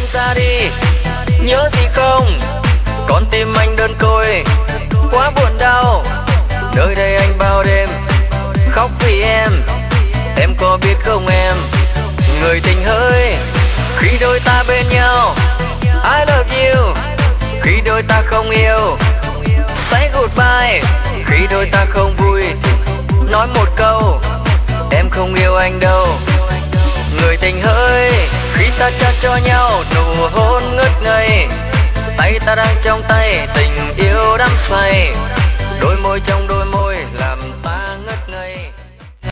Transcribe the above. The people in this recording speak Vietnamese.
anh ra đi, nhớ gì không? Con tim anh đơn côi, quá buồn đau. Nơi đây anh bao đêm khóc vì em có biết không em? Người tình hỡi, khi đôi ta bên nhau, I love you. Khi đôi ta không yêu, say goodbye. Khi đôi ta không vui, nói một câu, em không yêu anh đâu. Người tình hỡi, khi ta trao cho nhau nụ hôn ngất ngây, tay ta đang trong tay, tình yêu đắm say, đôi môi trong đôi môi làm